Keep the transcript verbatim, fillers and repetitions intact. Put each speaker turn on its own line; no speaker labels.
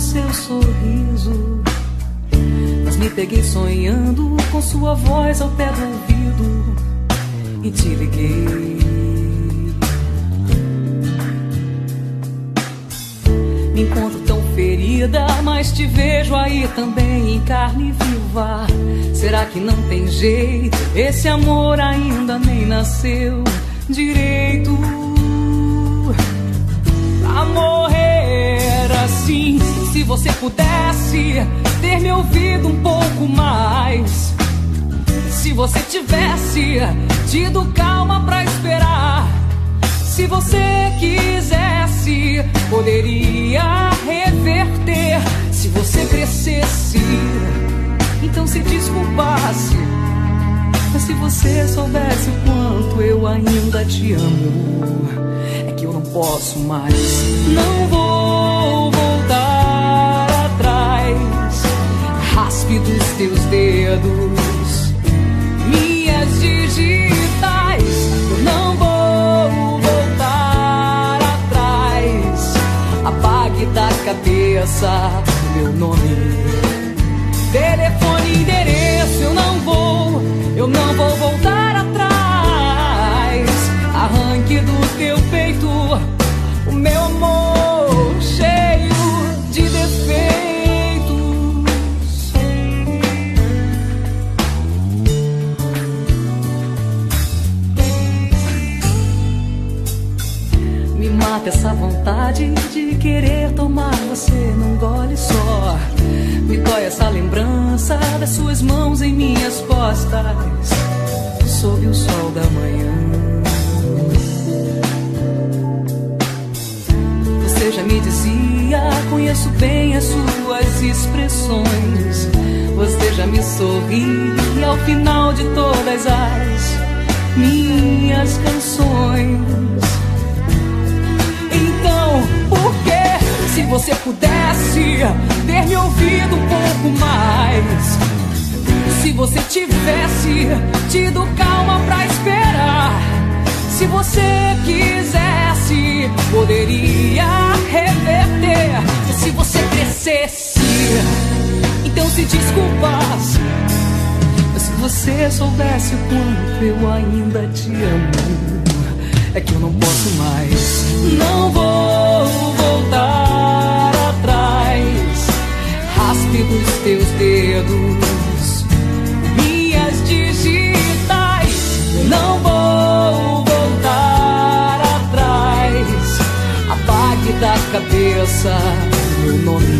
seu sorriso, mas me peguei sonhando com sua voz ao pé do ouvido e te liguei. Me encontro tão ferida, mas te vejo aí também em carne viva. Será que não tem jeito? Esse amor ainda nem nasceu direito. Pra morrer assim, se você pudesse ter me ouvido um pouco mais, se você tivesse tido calma pra esperar, se você quisesse, poderia reverter. Se você crescesse, então se desculpasse. Mas se você soubesse o quanto eu ainda te amo, é que eu não posso mais. Não vou voltar atrás. Raspe dos teus dedos minhas digitais. Eu não vou voltar atrás. Apague da cabeça meu nome, telefone, endereço. Eu não vou, eu não vou voltar atrás. Arranque do teu peito o meu amor cheio de defeitos. Me mata essa vontade de querer tomar você num gole só. Me dói essa lembrança das suas mãos em minhas costas, sob o sol da manhã. Você já me dizia, conheço bem as suas expressões. Você já me sorri ao final de todas as minhas canções. Então, por que, se você pudesse ter me ouvido um pouco mais, se você tivesse tido calma pra esperar, se você quisesse, poderia reverter. Se você crescesse, então se desculpasse. Mas se você soubesse o quanto eu ainda te amo, é que eu não posso mais. Não vou voltar atrás. Raspe dos teus dedos minhas digitais. Eu não vou voltar atrás. Apague da cabeça meu nome,